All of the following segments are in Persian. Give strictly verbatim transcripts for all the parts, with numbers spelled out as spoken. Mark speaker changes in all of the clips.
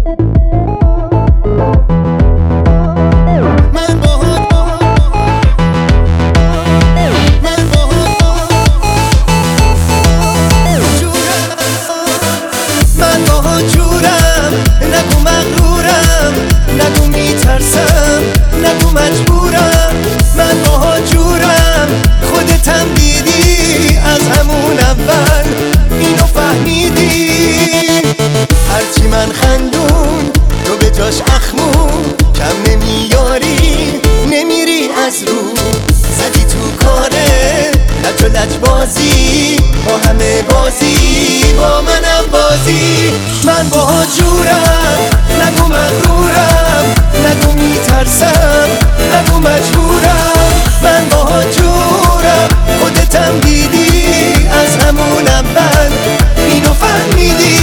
Speaker 1: من خندون تو به جاش اخمون کم نمیاری نمیری از رو زدی تو کاره لج و لج بازی با همه بازی با منم بازی من با جورم نگو مغرورم نگو میترسم نگو مجبورم من با جورم خودتم دیدی از همون اول اینو فهمیدی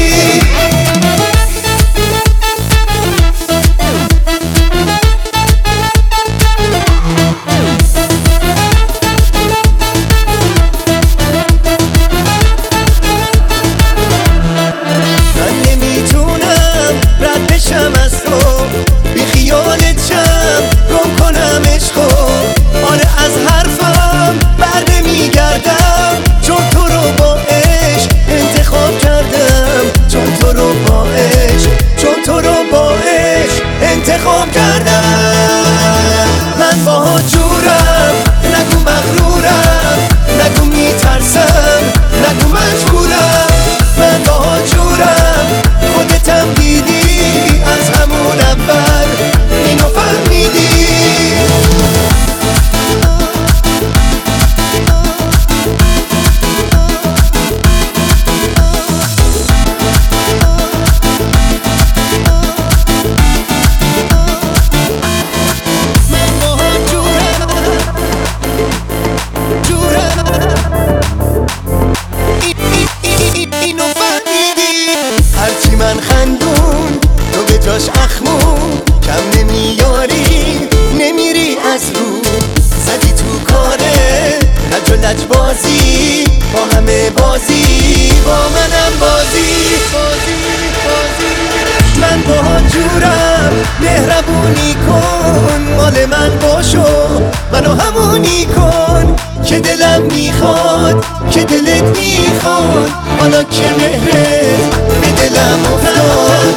Speaker 1: انتخاب کردم من با جورم نگو مغرورم نگو میترسم نگو مجبورم من با جورم خودتم دیدی از همون اول اینو فهمیدی من خندون تو به جاش اخمون کم نمیاری نمیری از رو زدی تو کاره لج و لج بازی با همه بازی با منم بازی بازی بازی من با جورم مهربونی کن مال من باشو منو همونی کن که دلم میخواد که دلت میخواد حالا که مهرت به دلم افتاد